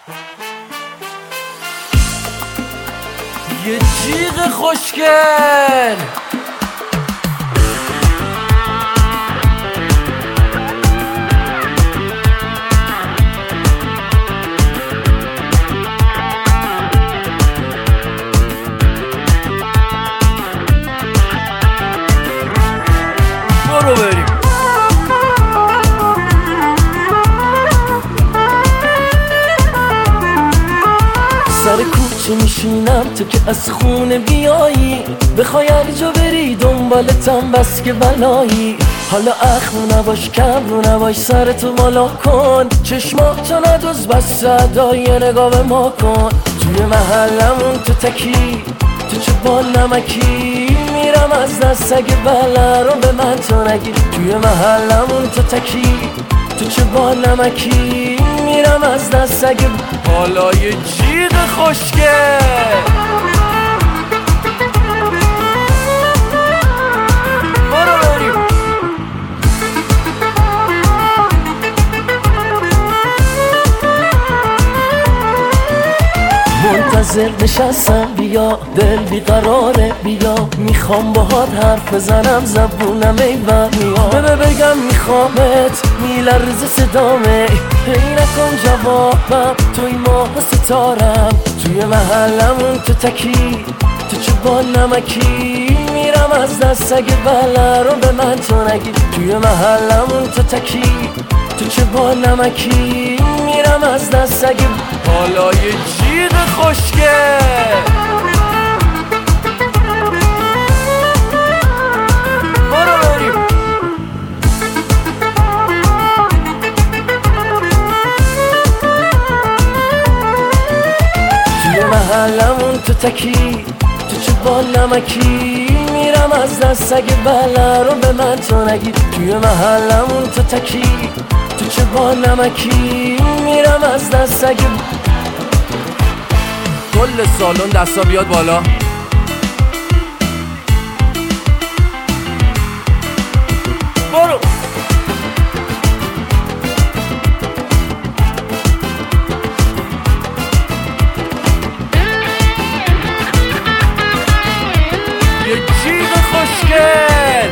یه جیغ خوشگل برو بریم. سر کوچه میشینم تو که از خونه بیایی، بخوای هر جا بری دنبالتم بس که بلایی. حالا اخم نباش کم رو نباش، سرتو بالا کن، چشماتو ندوز بس صدای نگاه به ما کن. توی محلمون تو تکی تو چه بال نمکی، میرم از دست اگه بله رو به من تو نگی. توی محلمون تو تکی تو چه بال نمکی، میرم از دست اگه حالا یه جیغ خوشگل برو بریم. منتظر نشستم بیا، دل بیقراره بیا، میخوام باهات حرف بزنم زبونم ایور میاد. بگم میخوامت میلرزه صدامه، هی نکن جوابم توی ماه ستارم. توی محلمون تو تکی تو چه بال نمکی، میرم از دست اگه بله رو به من تو نگی. توی محلمون تو تکی تو چه بال نمکی، میرم از دست اگه حالا یه جیغ خوشگل برو بریم. توی محلمون تو تکی تو چه بال نمکی، میرم از دست اگه بله رو به من تو نگی. توی محلمون تو تکی تو چه بال نمکی، میرم از دست اگه کل سالن دستا بیاد بالا. برو یه جیغ خوشگل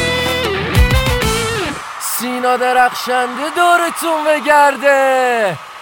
سینا درخشنده دورتون بگرده.